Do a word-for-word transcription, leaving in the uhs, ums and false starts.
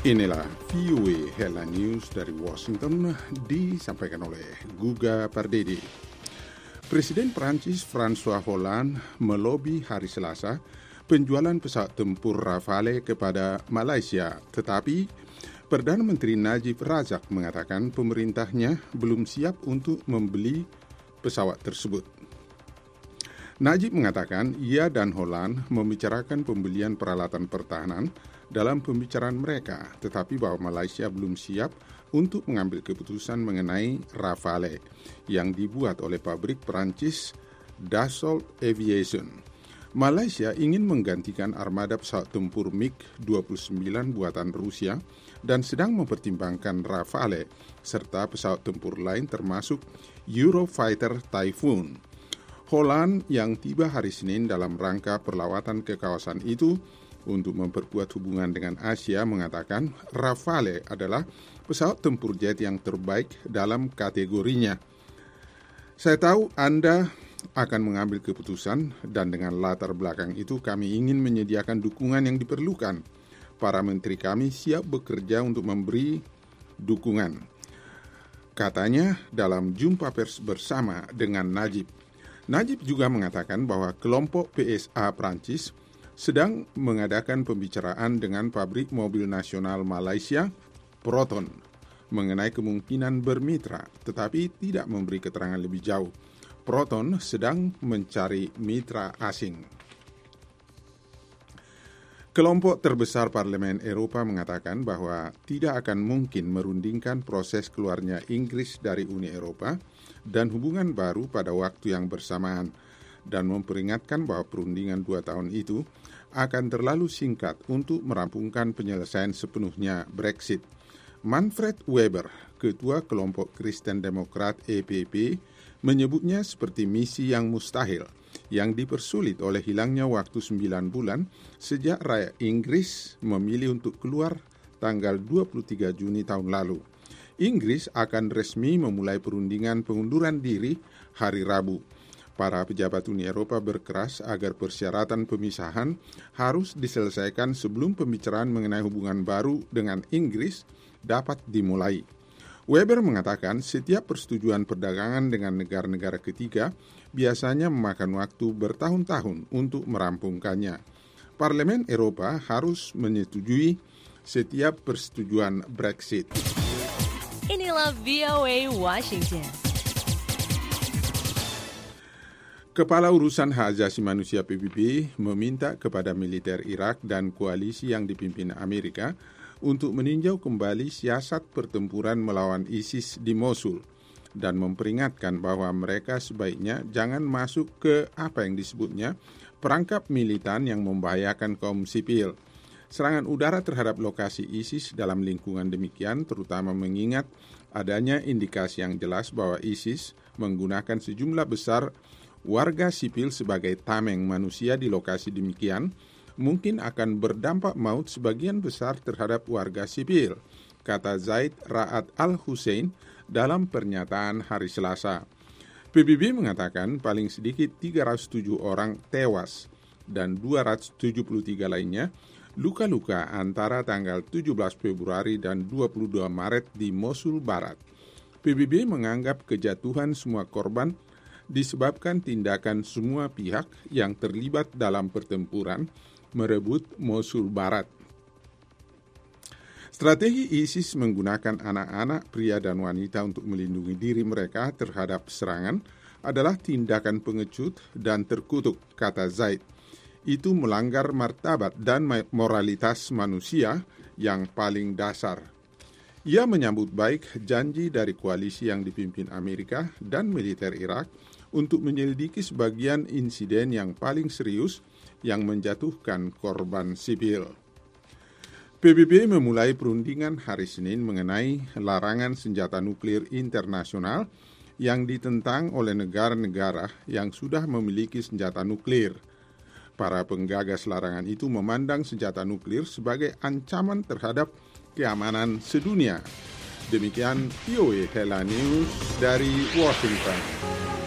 Inilah V O A Headline News dari Washington disampaikan oleh Guga Pardede. Presiden Prancis François Hollande melobi hari Selasa penjualan pesawat tempur Rafale kepada Malaysia, tetapi Perdana Menteri Najib Razak mengatakan pemerintahnya belum siap untuk membeli pesawat tersebut. Najib mengatakan ia dan Hollande membicarakan pembelian peralatan pertahanan dalam pembicaraan mereka, tetapi bahwa Malaysia belum siap untuk mengambil keputusan mengenai Rafale yang dibuat oleh pabrik Perancis Dassault Aviation. Malaysia ingin menggantikan armada pesawat tempur MiG dua puluh sembilan buatan Rusia dan sedang mempertimbangkan Rafale serta pesawat tempur lain termasuk Eurofighter Typhoon. Hollande yang tiba hari Senin dalam rangka perlawatan ke kawasan itu untuk memperkuat hubungan dengan Asia mengatakan Rafale adalah pesawat tempur jet yang terbaik dalam kategorinya. Saya tahu Anda akan mengambil keputusan dan dengan latar belakang itu kami ingin menyediakan dukungan yang diperlukan. Para menteri kami siap bekerja untuk memberi dukungan, katanya dalam jumpa pers bersama dengan Najib. Najib juga mengatakan bahwa kelompok P S A Prancis sedang mengadakan pembicaraan dengan pabrik mobil nasional Malaysia, Proton, mengenai kemungkinan bermitra, tetapi tidak memberi keterangan lebih jauh. Proton sedang mencari mitra asing. Kelompok terbesar Parlemen Eropa mengatakan bahwa tidak akan mungkin merundingkan proses keluarnya Inggris dari Uni Eropa dan hubungan baru pada waktu yang bersamaan, dan memperingatkan bahwa perundingan dua tahun itu akan terlalu singkat untuk merampungkan penyelesaian sepenuhnya Brexit. Manfred Weber, ketua kelompok Kristen Demokrat E P P, menyebutnya seperti misi yang mustahil, yang dipersulit oleh hilangnya waktu sembilan bulan sejak rakyat Inggris memilih untuk keluar tanggal dua puluh tiga Juni tahun lalu. Inggris akan resmi memulai perundingan pengunduran diri hari Rabu. Para pejabat Uni Eropa berkeras agar persyaratan pemisahan harus diselesaikan sebelum pembicaraan mengenai hubungan baru dengan Inggris dapat dimulai. Weber mengatakan setiap persetujuan perdagangan dengan negara-negara ketiga biasanya memakan waktu bertahun-tahun untuk merampungkannya. Parlemen Eropa harus menyetujui setiap persetujuan Brexit. Inilah V O A Washington. Kepala Urusan Hak Asasi Manusia P B B meminta kepada militer Irak dan koalisi yang dipimpin Amerika untuk meninjau kembali siasat pertempuran melawan ISIS di Mosul dan memperingatkan bahwa mereka sebaiknya jangan masuk ke apa yang disebutnya perangkap militan yang membahayakan kaum sipil. Serangan udara terhadap lokasi ISIS dalam lingkungan demikian terutama mengingat adanya indikasi yang jelas bahwa ISIS menggunakan sejumlah besar warga sipil sebagai tameng manusia di lokasi demikian mungkin akan berdampak maut sebagian besar terhadap warga sipil, kata Zaid Ra'ad Al-Hussein dalam pernyataan hari Selasa. P B B mengatakan paling sedikit tiga ratus tujuh orang tewas dan dua ratus tujuh puluh tiga lainnya luka-luka antara tanggal tujuh belas Februari dan dua puluh dua Maret di Mosul Barat. P B B menganggap kejatuhan semua korban disebabkan tindakan semua pihak yang terlibat dalam pertempuran merebut Mosul Barat. Strategi ISIS menggunakan anak-anak, pria dan wanita untuk melindungi diri mereka terhadap serangan adalah tindakan pengecut dan terkutuk, kata Zaid. Itu melanggar martabat dan moralitas manusia yang paling dasar. Ia menyambut baik janji dari koalisi yang dipimpin Amerika dan militer Irak untuk menyelidiki sebagian insiden yang paling serius yang menjatuhkan korban sipil. P B B memulai perundingan hari Senin mengenai larangan senjata nuklir internasional yang ditentang oleh negara-negara yang sudah memiliki senjata nuklir. Para penggagas larangan itu memandang senjata nuklir sebagai ancaman terhadap keamanan sedunia. Demikian V O A Headline News dari Washington.